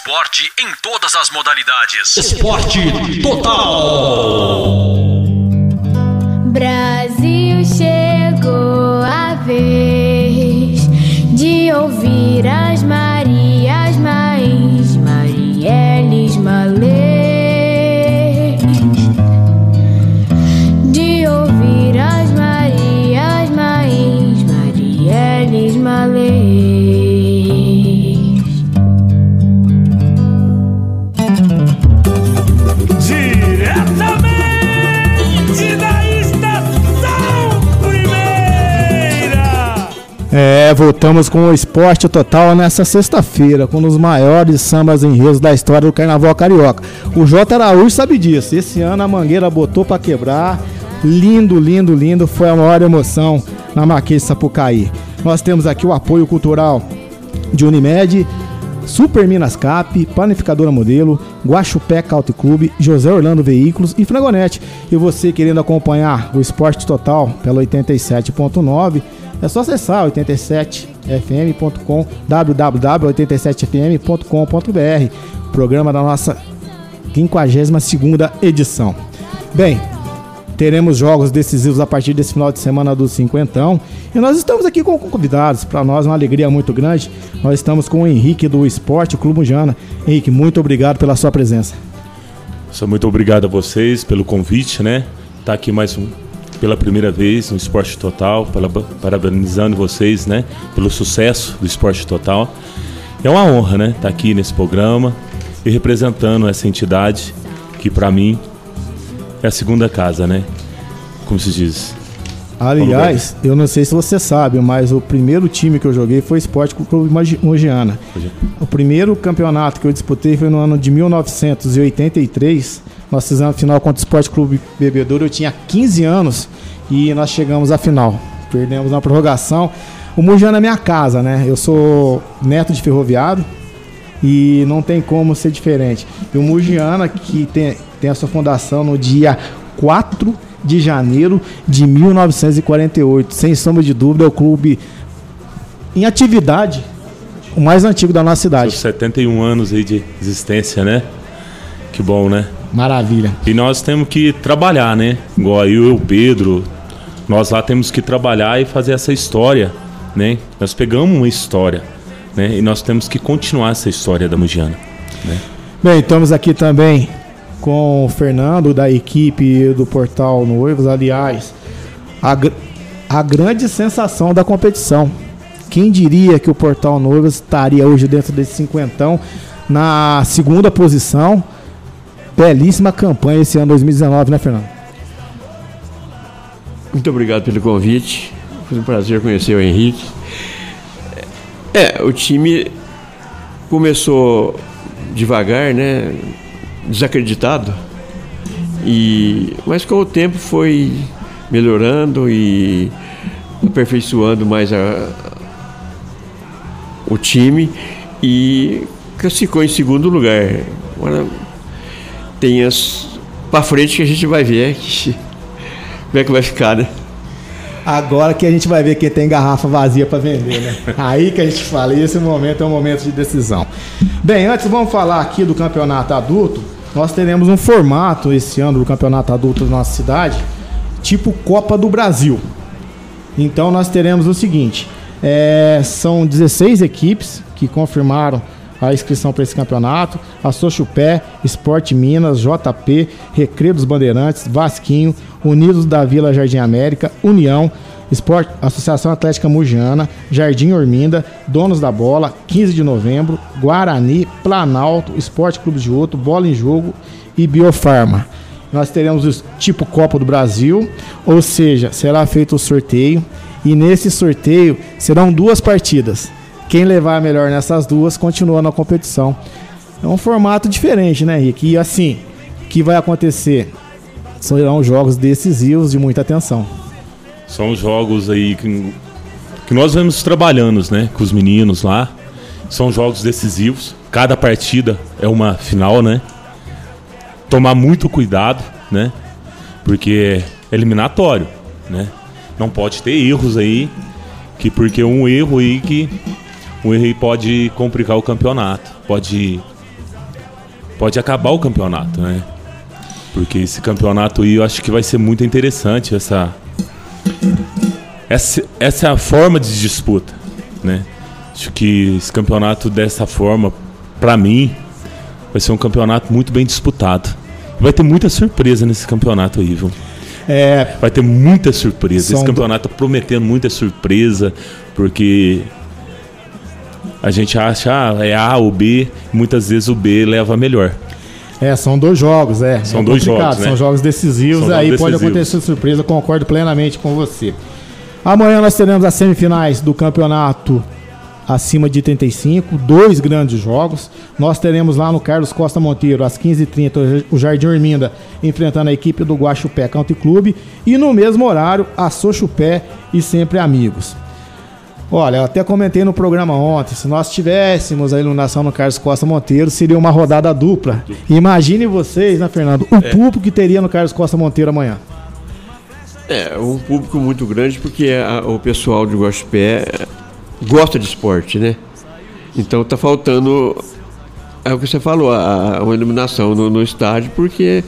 esporte em todas as modalidades. Esporte Total. Brasil, chegou a vez de ouvir as Marias, Mães, Marielles, Malês, de ouvir as Marias, Mães, Marielles, Malês. Voltamos com o Esporte Total nessa sexta-feira, com um dos maiores sambas enredos da história do Carnaval Carioca. O J. Araújo sabe disso. Esse ano a Mangueira botou pra quebrar. Lindo, lindo, lindo. Foi a maior emoção na Marquês de Sapucaí. Nós temos aqui o apoio cultural de Unimed, Super Minas Cap, Panificadora Modelo, Guaxupé Country Club, José Orlando Veículos e Frangonete. E você querendo acompanhar o Esporte Total pela 87.9, é só acessar 87fm.com, www.87fm.com.br, programa da nossa 52ª edição. Bem, teremos jogos decisivos a partir desse final de semana do Cinquentão. E nós estamos aqui com convidados. Para nós é uma alegria muito grande. Nós estamos com o Henrique do Esporte Clube Mujana. Henrique, muito obrigado pela sua presença. Muito obrigado a vocês pelo convite, né? Tá aqui pela primeira vez no Esporte Total, parabenizando vocês, né? Pelo sucesso do Esporte Total. É uma honra, né? Estar aqui nesse programa e representando essa entidade que para mim é a segunda casa, né? Como se diz. Aliás, eu não sei se você sabe, mas o primeiro time que eu joguei foi o Esporte Clube Mogiana. O primeiro campeonato que eu disputei foi no ano de 1983. Nós fizemos a final contra o Esporte Clube Bebedouro. Eu tinha 15 anos e nós chegamos à final. Perdemos na prorrogação. O Mogiana é minha casa, né? Eu sou neto de ferroviário e não tem como ser diferente. E o Mogiana, que tem a sua fundação no dia 4 de janeiro de 1948. Sem sombra de dúvida, é o clube em atividade, o mais antigo da nossa cidade. 71 anos aí de existência, né? Que bom, né? Maravilha. E nós temos que trabalhar, né? Igual eu e o Pedro, nós lá temos que trabalhar e fazer essa história, né? Nós pegamos uma história, né? E nós temos que continuar essa história da Mogiana, né? Bem, estamos aqui também com o Fernando, da equipe do Portal Noivos. Aliás, a grande sensação da competição. Quem diria que o Portal Noivos estaria hoje dentro desse cinquentão na segunda posição? Belíssima campanha esse ano 2019, né, Fernando? Muito obrigado pelo convite. Foi um prazer conhecer o Henrique. O time começou devagar, né? Desacreditado, mas com o tempo foi melhorando e aperfeiçoando mais o time e classificou em segundo lugar. Agora tem para frente que a gente vai ver como é que vai ficar, né? Agora que a gente vai ver quem tem garrafa vazia para vender, né? Aí que a gente fala, esse momento é um momento de decisão. Bem, antes vamos falar aqui do campeonato adulto. Nós teremos um formato esse ano do campeonato adulto da nossa cidade, tipo Copa do Brasil. Então nós teremos o seguinte, são 16 equipes que confirmaram a inscrição para esse campeonato: a Sochupé, Esporte Minas, JP, Recreio dos Bandeirantes, Vasquinho, Unidos da Vila Jardim América, União, Associação Atlética Mogiana, Jardim Orminda, Donos da Bola, 15 de novembro, Guarani, Planalto, Esporte Clube de Outro, Bola em Jogo e Biofarma. Nós teremos o tipo Copa do Brasil, ou seja, será feito o sorteio, e nesse sorteio serão 2 partidas. Quem levar a melhor nessas 2 continua na competição. É um formato diferente, né, Henrique? E assim, o que vai acontecer? Serão jogos decisivos de muita atenção. São jogos aí que nós vamos trabalhando, né, com os meninos lá. São jogos decisivos. Cada partida é uma final, né? Tomar muito cuidado, né? Porque é eliminatório, né? Não pode ter erros aí, porque um erro aí pode complicar o campeonato, pode pode acabar o campeonato, né? Porque esse campeonato aí eu acho que vai ser muito interessante essa é a forma de disputa, né? Acho que esse campeonato dessa forma, pra mim, vai ser um campeonato muito bem disputado. Vai ter muita surpresa nesse campeonato aí, viu? Vai ter muita surpresa. Esse campeonato tá prometendo muita surpresa, porque a gente acha é A ou B, muitas vezes o B leva a melhor. São 2 jogos, São 2 jogos, né? São jogos decisivos, aí pode acontecer surpresa, concordo plenamente com você. Amanhã nós teremos as semifinais do campeonato acima de 35, 2 grandes jogos. Nós teremos lá no Carlos Costa Monteiro, às 15h30, o Jardim Orminda enfrentando a equipe do Guaxupé Country Club. E no mesmo horário, a Sochupé e Sempre Amigos. Olha, eu até comentei no programa ontem, se nós tivéssemos a iluminação no Carlos Costa Monteiro, seria uma rodada dupla. Imagine vocês, né, Fernando, o público que teria no Carlos Costa Monteiro amanhã. Um público muito grande, porque o pessoal de Guaxupé gosta de esporte, né? Então tá faltando, é o que você falou, uma iluminação no estádio, porque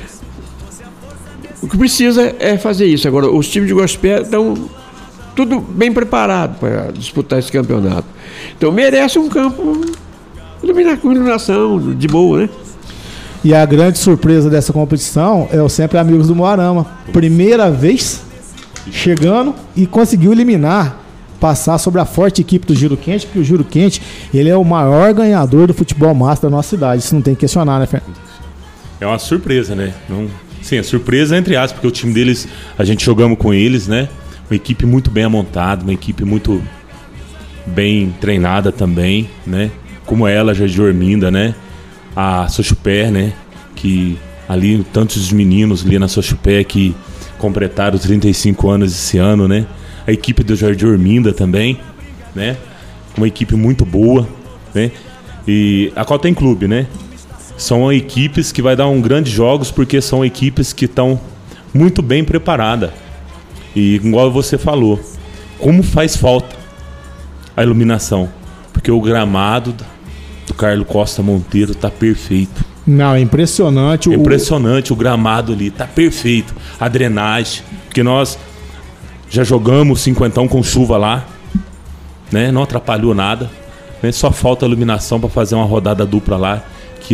o que precisa é fazer isso. Agora, os times de Guaxupé estão tudo bem preparado para disputar esse campeonato. Então merece um campo com iluminação de boa, né? E a grande surpresa dessa competição é o Sempre Amigos do Moarama. Primeira vez chegando e conseguiu eliminar, passar sobre a forte equipe do Giro Quente, porque o Giro Quente, ele é o maior ganhador do futebol master da nossa cidade. Isso não tem que questionar, né, Fernando? É uma surpresa, né? Sim, a surpresa entre aspas, porque o time deles, a gente jogamos com eles, né? Uma equipe muito bem amontada, uma equipe muito bem treinada também, né? Como ela, Jardim Orminda, né? A Sochupé, né? Que ali, tantos meninos ali na Sochupé que completaram 35 anos esse ano, né? A equipe do Jardim Orminda também, né? Uma equipe muito boa, né? E a qual tem clube, né? São equipes que vai dar grandes jogos, porque são equipes que estão muito bem preparadas. E igual você falou, como faz falta a iluminação, porque o gramado do Carlos Costa Monteiro tá perfeito. Não, é impressionante. Impressionante, o gramado ali tá perfeito. A drenagem, porque nós já jogamos 50 com chuva lá, né? Não atrapalhou nada, né? Só falta a iluminação para fazer uma rodada dupla lá, que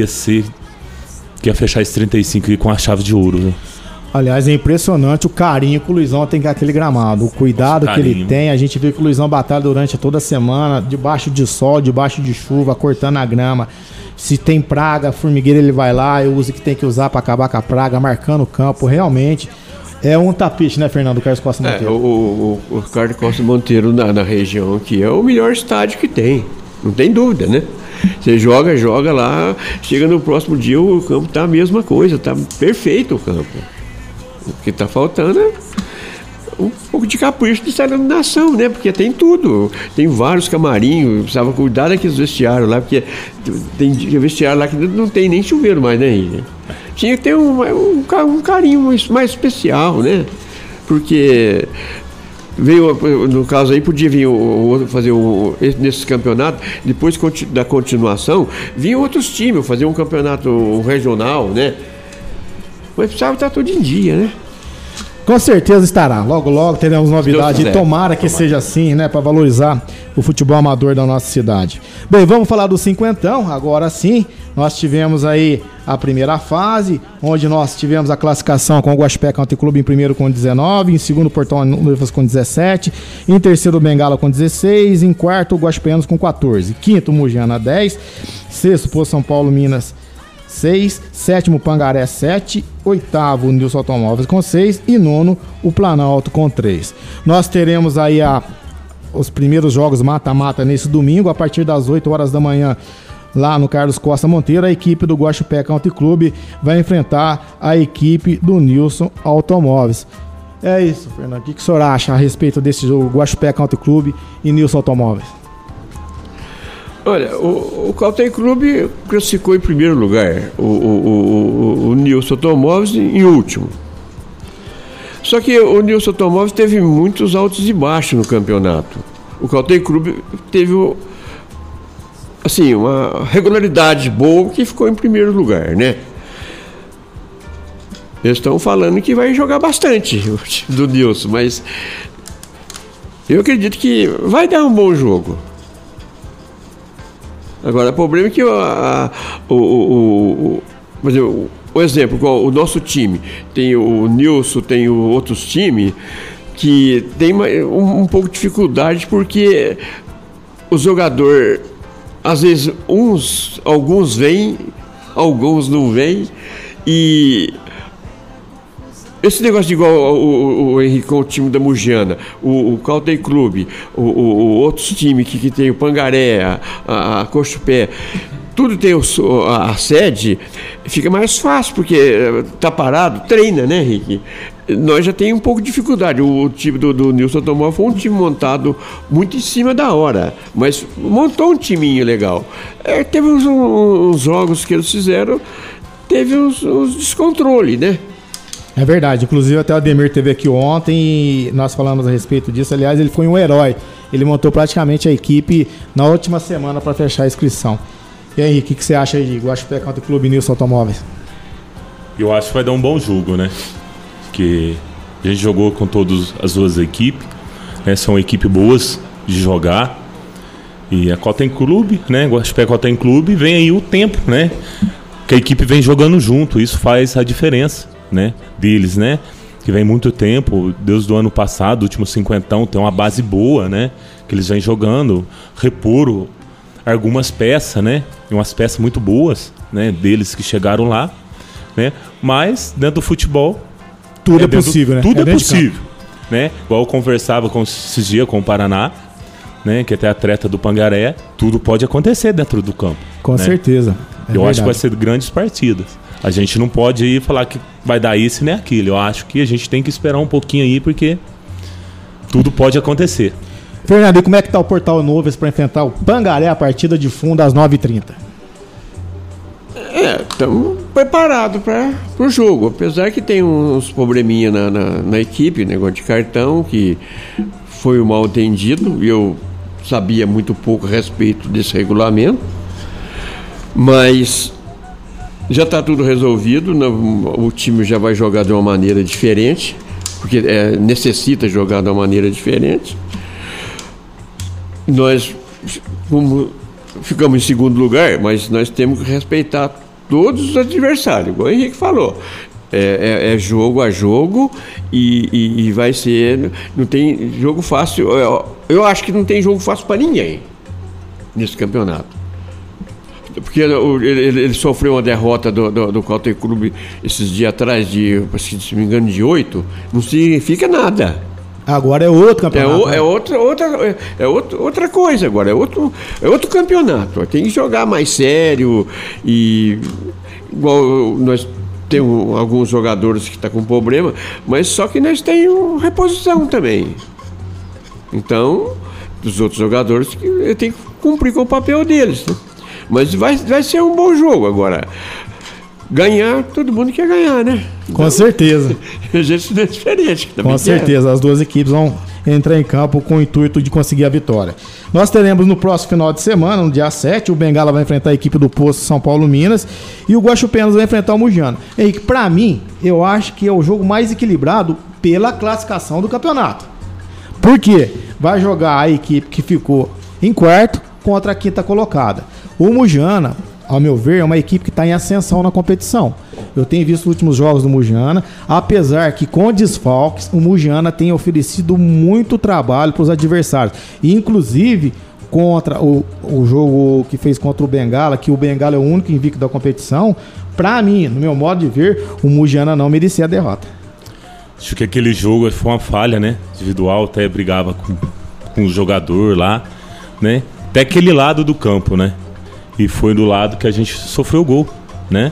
ia fechar esse 35 aí com a chave de ouro, né? Aliás, é impressionante o carinho que o Luizão tem com aquele gramado, o cuidado que ele tem. A gente vê que o Luizão batalha durante toda a semana, debaixo de sol, debaixo de chuva, cortando a grama. Se tem praga, formigueira, ele vai lá, usa o que tem que usar para acabar com a praga, marcando o campo. Realmente é um tapete, né, Fernando, do Carlos Costa Monteiro? O Carlos Costa Monteiro na região aqui é o melhor estádio que tem, não tem dúvida, né? Você joga lá, chega no próximo dia o campo tá a mesma coisa, tá perfeito o campo. O que está faltando é um pouco de capricho dessa iluminação, né? Porque tem tudo. Tem vários camarinhos, precisava cuidar daqueles vestiários lá, porque tem vestiário lá que não tem nem chuveiro mais, né? Tinha que ter um carinho mais especial, né? Porque veio, no caso aí, podia vir fazer nesse campeonato, depois da continuação, vinham outros times, fazer um campeonato regional, né? Mas precisava estar tudo em dia, né? Com certeza estará. Logo, logo teremos novidade. E tomara que seja assim, né? Para valorizar o futebol amador da nossa cidade. Bem, vamos falar do cinquentão. Agora sim, nós tivemos aí a primeira fase, onde nós tivemos a classificação com o Guaxupé Country Club em primeiro com 19, em segundo Portão Noivas com 17, em terceiro Bengala com 16, em quarto o Guaxupéanos com 14, quinto Mugiana 10, sexto Poço São Paulo Minas 6, sétimo Pangaré 7, oitavo Nilson Automóveis com 6 e nono o Planalto com 3. Nós teremos aí os primeiros jogos mata-mata nesse domingo, a partir das 8 horas da manhã, lá no Carlos Costa Monteiro. A equipe do Guaxupé Country Club vai enfrentar a equipe do Nilson Automóveis. É isso, Fernando. O que o senhor acha a respeito desse jogo, Guaxupé Country Club e Nilson Automóveis? Olha, o Country Club classificou em primeiro lugar, o Nilson Automóveis em último. Só que o Nilson Automóveis teve muitos altos e baixos no campeonato. O Country Club teve assim, uma regularidade boa que ficou em primeiro lugar, né? Eles estão falando que vai jogar bastante o time do Nilson, mas eu acredito que vai dar um bom jogo. Agora, o problema é que o exemplo, o nosso time, tem o Nilson, tem outros times que tem um pouco de dificuldade porque o jogador, às vezes, alguns vêm, alguns não vêm, e esse negócio de igual o Henrique com o time da Mugiana, o Caltei Clube, outros times que tem o Pangaré, a Cochupé, tudo tem a sede, fica mais fácil, porque tá parado, treina, né, Henrique? Nós já temos um pouco de dificuldade. O time do Nilson Automóvel foi um time montado muito em cima da hora, mas montou um timinho legal. Teve uns jogos que eles fizeram, teve uns descontrole, né? É verdade, inclusive até o Ademir esteve aqui ontem e nós falamos a respeito disso. Aliás, ele foi um herói. Ele montou praticamente a equipe na última semana para fechar a inscrição. E aí, o que você acha aí de Guaxupé contra o Clube Nilson Automóveis? Eu acho que vai dar um bom jogo, né? Porque a gente jogou com todas as duas equipes, né? São equipes boas de jogar. E a Caltei Clube, né? Guaxupé Caltei Clube, vem aí o tempo, né? Que a equipe vem jogando junto. Isso faz a diferença, né? Deles, né? Que vem muito tempo, desde o ano passado, último 50, tem uma base boa, né? Que eles vêm jogando, repor algumas peças, né? E umas peças muito boas, né? Deles que chegaram lá, né? Mas dentro do futebol tudo é possível, né? Tudo é possível, né? Igual eu conversava esses dias com o Paraná, né? Que até atleta do Pangaré, tudo pode acontecer dentro do campo. Com certeza. Eu acho que vai ser grandes partidas. A gente não pode ir falar que vai dar isso nem aquilo. Eu acho que a gente tem que esperar um pouquinho aí, porque tudo pode acontecer. Fernando, e como é que tá o Portal Novas para enfrentar o Pangaré a partida de fundo às 9h30? Estamos preparados para o jogo. Apesar que tem uns probleminha na equipe, negócio de cartão, que foi um mal entendido. Eu sabia muito pouco a respeito desse regulamento. Mas já está tudo resolvido, o time já vai jogar de uma maneira diferente, porque necessita jogar de uma maneira diferente. Nós ficamos em segundo lugar, mas nós temos que respeitar todos os adversários, igual o Henrique falou. É jogo a jogo e vai ser... Não tem jogo fácil. Eu acho que não tem jogo fácil para ninguém nesse campeonato. Porque ele sofreu uma derrota do Caltei Clube esses dias atrás, se não me engano, de 8, não significa nada. Agora é outro campeonato. Outra coisa agora, é outro campeonato. Tem que jogar mais sério e igual nós temos alguns jogadores que estão com problema, mas só que nós temos reposição também. Então, os outros jogadores têm que cumprir com o papel deles, né? Mas vai ser um bom jogo agora. Ganhar, todo mundo quer ganhar, né? Com certeza. A gente não é diferente. Com certeza, as duas equipes vão entrar em campo com o intuito de conseguir a vitória. Nós teremos no próximo final de semana, no dia 7, o Bengala vai enfrentar a equipe do Poço São Paulo Minas e o Guaxupenas vai enfrentar o Mugiana. Henrique, pra mim, eu acho que é o jogo mais equilibrado pela classificação do campeonato. Por quê? Vai jogar a equipe que ficou em quarto contra a quinta colocada. O Mugiana, ao meu ver, é uma equipe que está em ascensão na competição. Eu tenho visto os últimos jogos do Mugiana, apesar que com desfalques, o Mugiana tem oferecido muito trabalho para os adversários. E, inclusive, contra o jogo que fez contra o Bengala, que o Bengala é o único invicto da competição, para mim, no meu modo de ver, o Mugiana não merecia a derrota. Acho que aquele jogo foi uma falha, né? Individual, até brigava com o jogador lá, né? Até aquele lado do campo, né? E foi do lado que a gente sofreu o gol, né?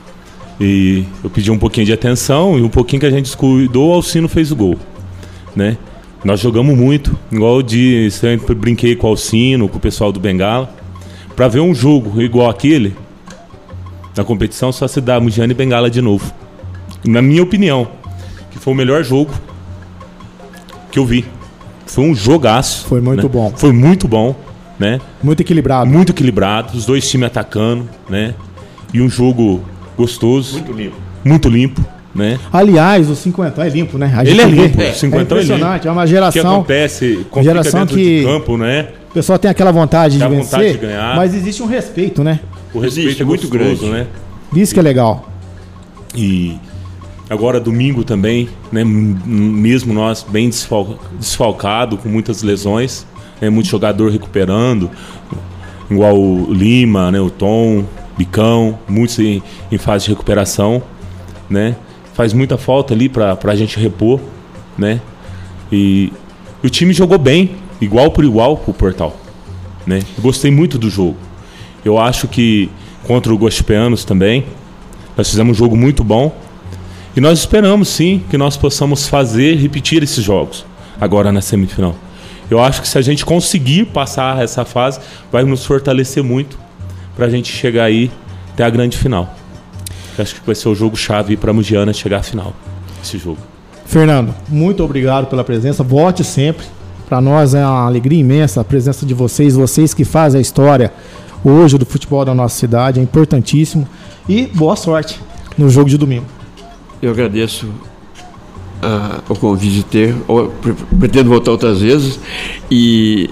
E eu pedi um pouquinho de atenção e um pouquinho que a gente descuidou, o Alcino fez o gol, né? Nós jogamos muito, igual eu sempre brinquei com o Alcino, com o pessoal do Bengala. Para ver um jogo igual aquele, na competição, só se dá Mugiana e Bengala de novo. Na minha opinião, que foi o melhor jogo que eu vi. Foi um jogaço. Foi muito bom. Foi muito bom, né? Muito equilibrado. Muito equilibrado, os dois times atacando, né? E um jogo gostoso. Muito limpo, né? Aliás, o 50 é limpo, né? Ele é limpo, vê. o 50 é impressionante, limpo. é uma O que geração. acontece, Geração dentro que de campo, né? O pessoal tem aquela vontade de Tem a vencer, vontade de ganhar. mas existe um respeito, né? O respeito Existe, é muito muito grande, grande. né? Isso que é legal. E agora domingo também, né? Mesmo nós bem desfalcado, com muitas lesões, né? Muito jogador recuperando, igual o Lima, né? O Tom, Bicão, muitos em fase de recuperação, né? Faz muita falta ali pra gente repor, né? E o time jogou bem, igual por igual pro Portal, né? Eu gostei muito do jogo. Eu acho que contra o Guaxipeanos também, nós fizemos um jogo muito bom. E nós esperamos, sim, que nós possamos repetir esses jogos agora na semifinal. Eu acho que se a gente conseguir passar essa fase, vai nos fortalecer muito para a gente chegar aí até a grande final. Eu acho que vai ser o jogo-chave para a Mugiana chegar à final, esse jogo. Fernando, muito obrigado pela presença. Volte sempre. Para nós é uma alegria imensa a presença de vocês que fazem a história hoje do futebol da nossa cidade. É importantíssimo. E boa sorte no jogo de domingo. Eu agradeço o convite de ter, pretendo voltar outras vezes, e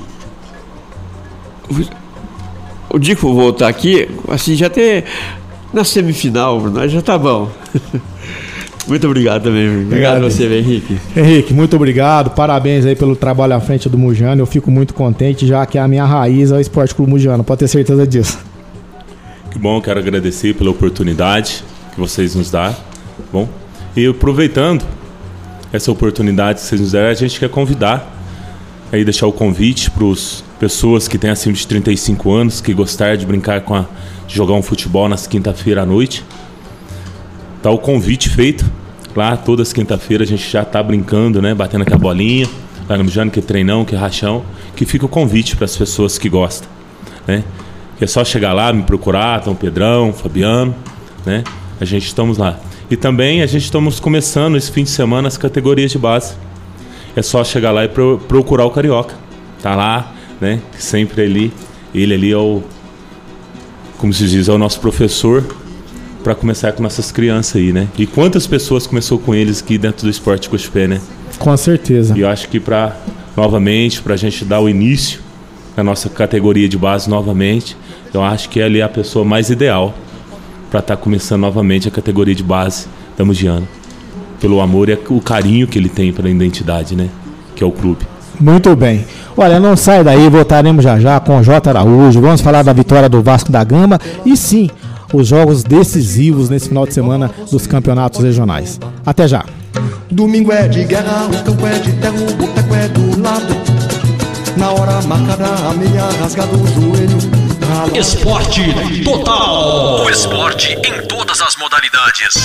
o dia que eu vou voltar aqui, assim, já ter na semifinal, nós já tá bom. Muito obrigado também. Obrigado a você, Henrique. Henrique, muito obrigado. Parabéns aí pelo trabalho à frente do Mugiano. Eu fico muito contente, já que a minha raiz é o Esporte Clube Mugiano. Pode ter certeza disso. Que bom, quero agradecer pela oportunidade que vocês nos dão. Bom, e aproveitando essa oportunidade que vocês nos deram, a gente quer convidar, aí deixar o convite para as pessoas que têm acima de 35 anos, que gostarem de brincar de jogar um futebol nas quinta-feira à noite. Tá o convite feito. Lá todas as quinta-feiras a gente já tá brincando, né? Batendo aquela bolinha. Lá no Mugiano, que é treinão, que é rachão. Que fica o convite para as pessoas que gostam, né? Que é só chegar lá, me procurar, Tom Pedrão, Fabiano, né? A gente estamos lá. E também a gente estamos começando esse fim de semana as categorias de base. É só chegar lá e procurar o Carioca. Tá lá, né? Sempre ele ali é o, como se diz, é o nosso professor para começar com nossas crianças aí, né? E quantas pessoas começou com eles aqui dentro do Esporte Guaxupé, né? Com certeza. E eu acho que novamente, pra gente dar o início na nossa categoria de base novamente, eu acho que ele é a pessoa mais ideal para estar começando novamente a categoria de base da Mugiana. Pelo amor e o carinho que ele tem pela identidade, né? Que é o clube. Muito bem. Olha, não sai daí, voltaremos já com o J. Araújo. Vamos falar da vitória do Vasco da Gama e sim, os jogos decisivos nesse final de semana dos campeonatos regionais. Até já. Domingo é de guerra, o campo é de terra, o boteco é do lado. Na hora marcada, a meia rasgada, o joelho rala. Esporte Total. O esporte em todas as modalidades.